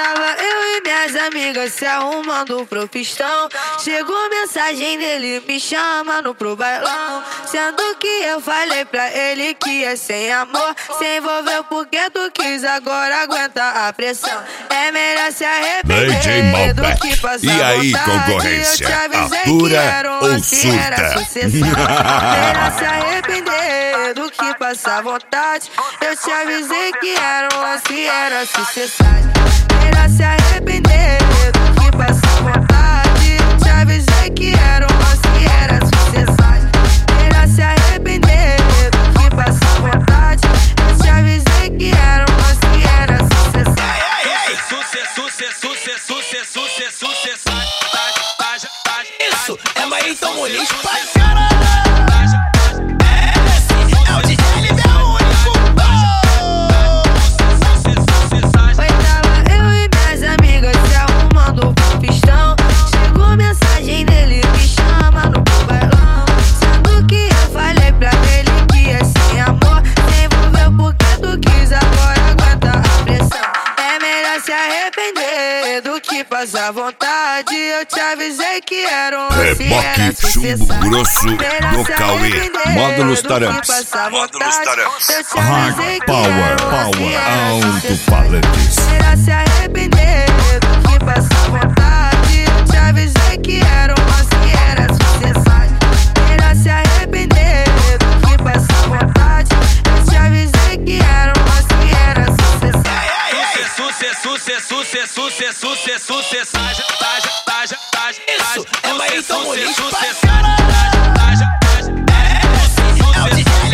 Tava eu e minhas amigas se arrumando pro festão. Chegou mensagem dele, me chamando pro bailão. Sendo que eu falei pra ele que é sem amor. Se envolveu porque tu quis, agora aguenta a pressão. É melhor se arrepender do que passar E aí, vontade. concorrência, Eu te avisei atura que era um ou lance, era surta? sucessão. Melhor se arrepender do que passar vontade. Eu te avisei que era um lance, era sucessão. Melhor se arrepender do que passar vontade. Eu te avisei que era um lance, era sucessão. Melhor se arrepender do que passar vontade. Eu te avisei que era um lance, era sucessão. Isso é Maíton Muniz pra caralho. É o DJ LB, o único Foi tava eu e minhas amigas se arrumando pro festão. Chegou mensagem dele, me chamando pro bailão. Sendo que eu falei pra ele que é sem amor. Se envolveu porque tu quis, agora aguenta a pressão. É melhor se arrepender do que passar vontade. Eu te avisei que era um lance, era Reboque sucessão. chumbo grosso do Cauê. Módulos Taramps. Módulos Taramps. Hard Power Alto-Falantes. Melhor se arrepender do que passar vontade. Eu te avisei que era um lance, era sucessão. Melhor se arrepender do que passar vontade. Eu te avisei que era um lance, era sucessão. Isso é Maíton Muniz pra caralho. É o DJ